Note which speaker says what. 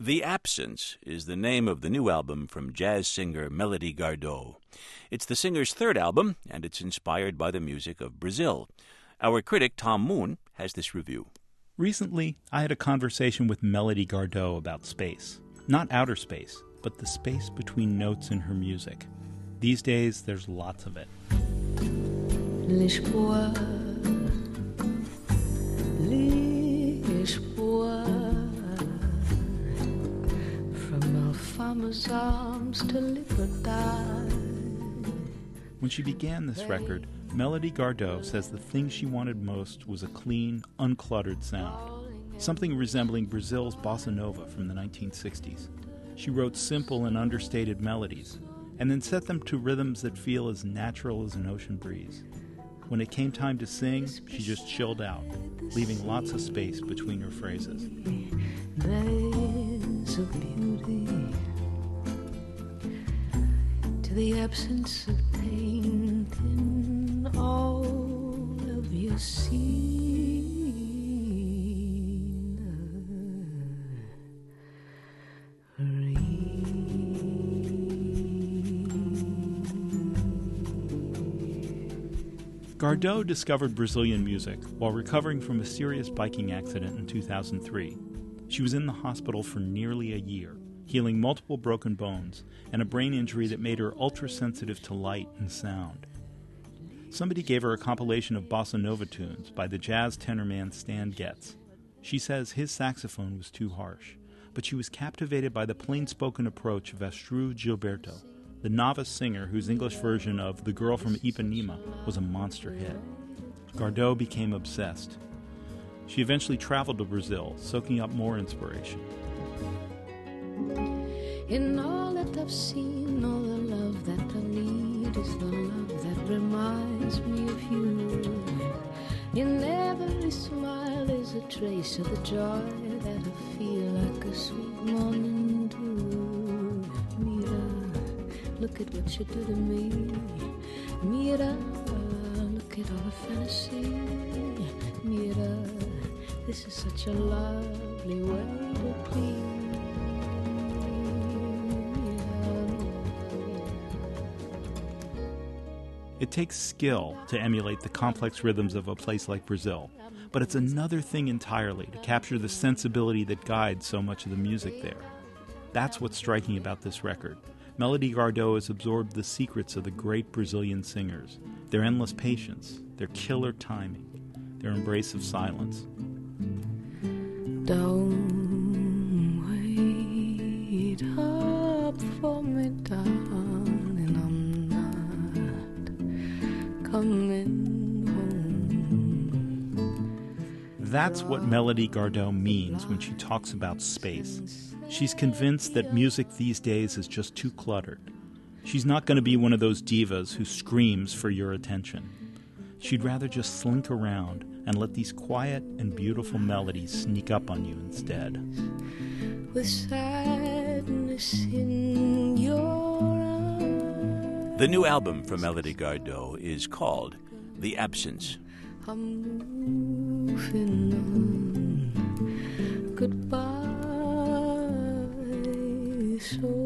Speaker 1: The Absence is the name of the new album from jazz singer Melody Gardot. It's the singer's third album, and it's inspired by the music of Brazil. Our critic, Tom Moon, has this review.
Speaker 2: Recently, I had a conversation with Melody Gardot about space. Not outer space, but the space between notes in her music. These days, there's lots of it.
Speaker 3: Lisboa, from Alfama's arms to Libertad.
Speaker 2: When she began this record, Melody Gardot says the thing she wanted most was a clean, uncluttered sound, something resembling Brazil's bossa nova from the 1960s. She wrote simple and understated melodies, and then set them to rhythms that feel as natural as an ocean breeze. When it came time to sing, she just chilled out, leaving lots of space between her phrases.
Speaker 3: There's a beauty to the absence of pain in all of your
Speaker 2: Gardot discovered Brazilian music while recovering from a serious biking accident in 2003. She was in the hospital for nearly a year, healing multiple broken bones and a brain injury that made her ultra-sensitive to light and sound. Somebody gave her a compilation of bossa nova tunes by the jazz tenor man Stan Getz. She says his saxophone was too harsh, but she was captivated by the plain-spoken approach of Astrud Gilberto, the novice singer whose English version of The Girl from Ipanema was a monster hit. Gardot became obsessed. She eventually traveled to Brazil, soaking up more inspiration.
Speaker 3: In all that I've seen, all the love that I need is the love that reminds me of you. In every smile is a trace of the joy that I feel like a sweet morning dew. Look at what you do to me. Mira, look at all the fantasy. Mira, this is such a lovely way to please.
Speaker 2: It takes skill to emulate the complex rhythms of a place like Brazil, but it's another thing entirely to capture the sensibility that guides so much of the music there. That's what's striking about this record. Melody Gardot has absorbed the secrets of the great Brazilian singers, their endless patience, their killer timing, their embrace of silence.
Speaker 3: Don't wait up for me, darling, I'm not coming home.
Speaker 2: That's what Melody Gardot means when she talks about space. She's convinced that music these days is just too cluttered. She's not going to be one of those divas who screams for your attention. She'd rather just slink around and let these quiet and beautiful melodies sneak up on you instead.
Speaker 3: With sadness in your eyes.
Speaker 1: The new album from Melody Gardot is called The Absence.
Speaker 3: I'm moving on. Goodbye. So